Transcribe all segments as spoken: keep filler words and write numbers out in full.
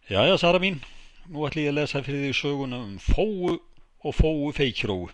Jæja, Sara mín, nú ætlum ég að lesa fyrir því söguna um Fóu og Fóu feykróu.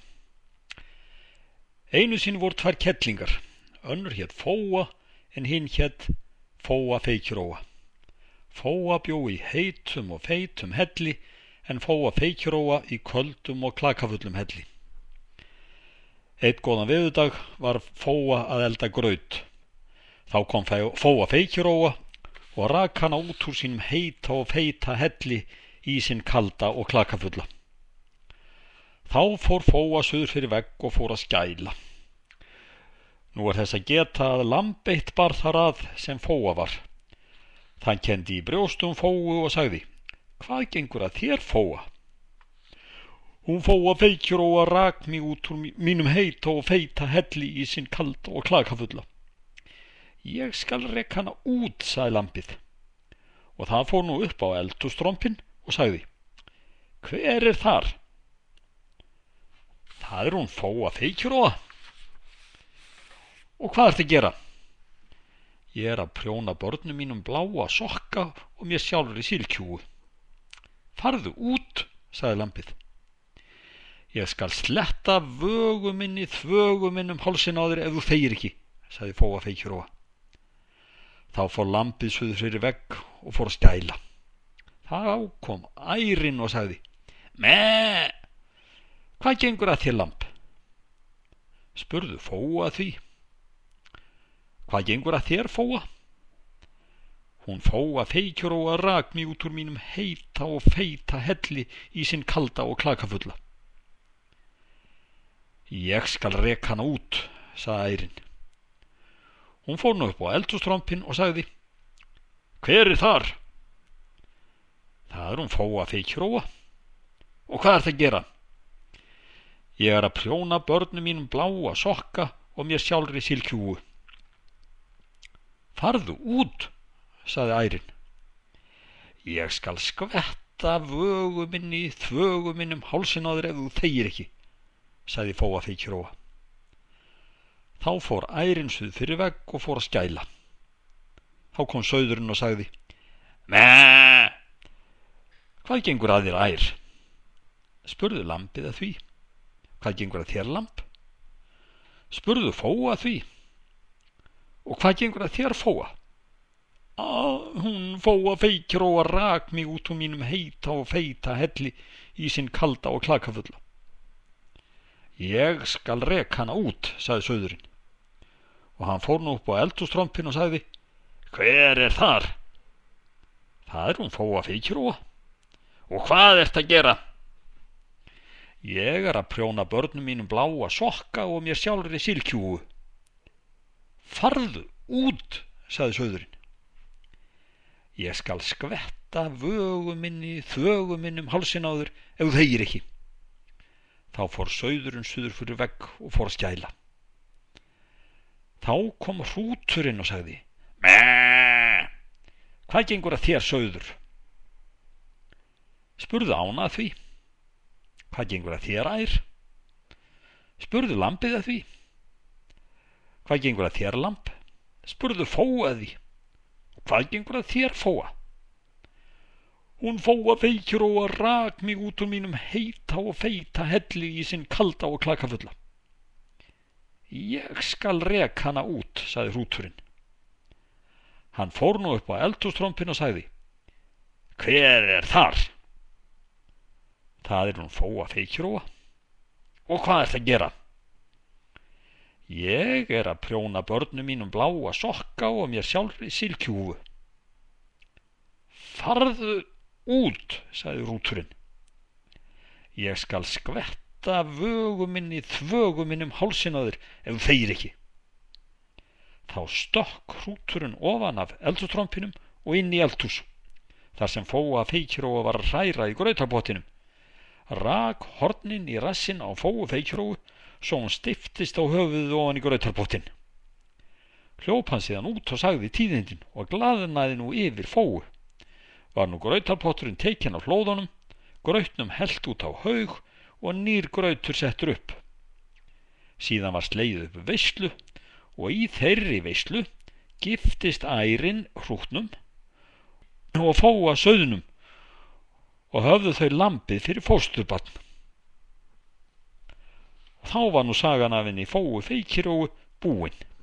Einu sinni voru tvær kettlingar, önnur hét Fóa en hinn hét Fóa feykróa. Fóa bjó í heitum og feitum helli en Fóa feykróa í köldum og klakafullum helli. Einn góðan veðurdag var Fóa að elda graut. Þá kom Fóa feykróa og rak hana út úr sínum heita og feita helli í sinn kalda og klakafulla. Þá fór Fóa suður fyrir vegg og fór að skæla. Nú er þess að geta að lamb eitt bar þar að sem Fóa var. Það kenndi í brjóstum Fóu og sagði: Hvað gengur að þér, Fóa? Hún Fóa feykróa rak mig út úr mínum heita og feita helli í sinn kalda og klakafulla. Ég skal reka hana út, sagði lambið, og það fór nú upp á eldhússtrompinn og sagði: Hver er þar? Það er hún Fóa feykróa. Og hvað ertu að gera? Ég er að prjóna börnum mínum bláa sokka og mér sjálfur í sílkjúu. Farðu út, sagði lambið. Ég skal sletta vögu minni þvögu minn um hálsin á þér ef þú þegir ekki, sagði Fóa feykróa. Þá fór lambið suður fyrir vegg og fór að skæla. Þá kom Ærin og sagði: Meee, hvað gengur að þér, lamb? Spurðu Fóa að því. Hvað gengur að þér, Fóa? Hún Fóa feykróa rak mig út úr mínum heita og feita helli í sinn kalda og klakafulla. Ég skal reka hana út, sagði Ærin. Hún fór nú upp á eldhússtrompinn og sagði: Hver er þar? Það er hún Fóa feykróa. Og hvað ertu að gera? Ég er að prjóna börnum mínum bláa sokka og mér sjálfri sílkjúu. Farðu út, sagði Ærin. Ég skal skvetta vögu minni þvögu minn um hálsin á þér ef þú þegir ekki, sagði Fóa feykróa. Þá fór Ærin suður fyrir vegg og fór að skæla. Þá kom sauðurinn og sagði: Meee, hvað gengur að þér, Ær? Spurðu lambið að því. Hvað gengur að þér, lamb? Spurðu Fóa að því. Og hvað gengur að þér, Fóa? Að hún Fóa feykróa rak mig út úr mínum heita og feita helli í sinn kalda og klakafulla. Ég skal reka hana út, sagði sauðurinn. Og hann fór nú upp á eldhússtrompinn og sagði: Hver er þar? Það er hún Fóa feykróa. Og hvað ertu að gera? Ég er að prjóna börnum mínum bláa sokka og mér sjálfri sílkjúu. Farðu út, sagði sauðurinn. Ég skal skvetta vögu minni þvögu minn um hálsin á þér ef þú þegir ekki. Þá fór sauðurinn suður fyrir vegg og fór að skæla. Þá kom hrúturinn og sagði: Meee, hvað gengur að þér, sauður? Spurðu ána að því. Hvað gengur að þér, Ær? Spurðu lambið að því. Hvað gengur að þér, lamb? Spurðu Fóa að því. Og hvað gengur að þér, Fóa? Hún Fóa feykróa rak mig út úr mínum heita og feita helli í sinn kalda og klakafulla. Ég skal reka hana út, sagði hrúturinn. Hann fór nú upp á eldhússtrompinn og sagði: Hver er þar? Það er hún Fóa feykróa. Og hvað ertu að gera? Ég er að prjóna börnum mínum bláa sokka og mér sjálfri sílkjúfu. Farðu út, sagði hrúturinn. Ég skal skvetta vögu minni þvögu minn um hálsin á þér ef þú þegir ekki. Þá stökk hrúturinn ofan af eldhússtrompinum og inn í eldhús, þar sem Fóa feykróa var að hræra í grautarbottinum. Rak hornin í rassinn á Fóu feykróu svo hún stiftist á höfuðið ofan í grautarbottin. Hljóp hann síðan út og sagði tíðindin og glaðnaði nú yfir Fóu. Var nú grautarbotturinn tekinn af hlóðunum, grautnum hellt út á haug og nýr grautur settur upp. Síðan var slegið upp veislu og í þeirri veislu giftist Ærin hrútnum og Fóa sauðnum og höfðu þau lambið fyrir fósturbarn. Og þá var nú sagan af henni Fóu Feikiróu búin.